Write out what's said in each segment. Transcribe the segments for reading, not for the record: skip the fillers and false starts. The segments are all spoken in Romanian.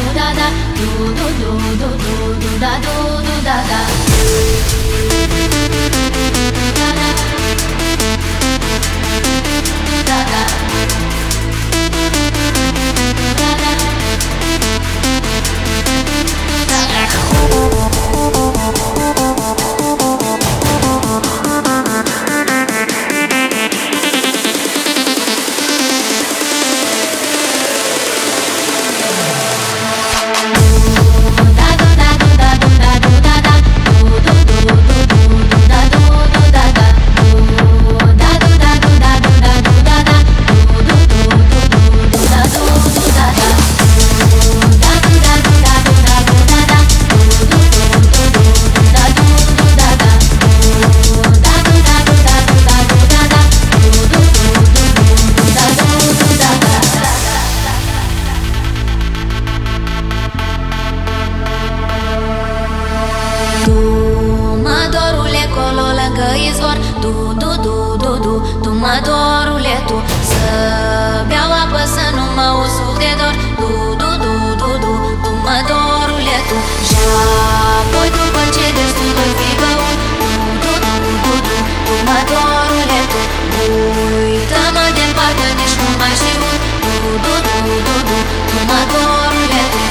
Dorule, tu să beau apă să nu mă usuc de dor. Tu mă dorule, tu. Și apoi după ce destul voi fi băut. Tu mă dorule, tu. Uită-mă de parcă nici nu mai știu. Tu mă dorule, tu.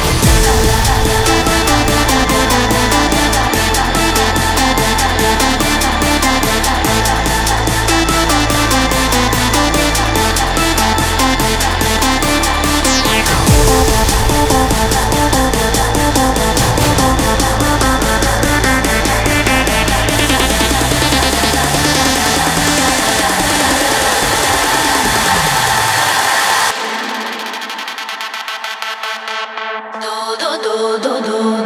Do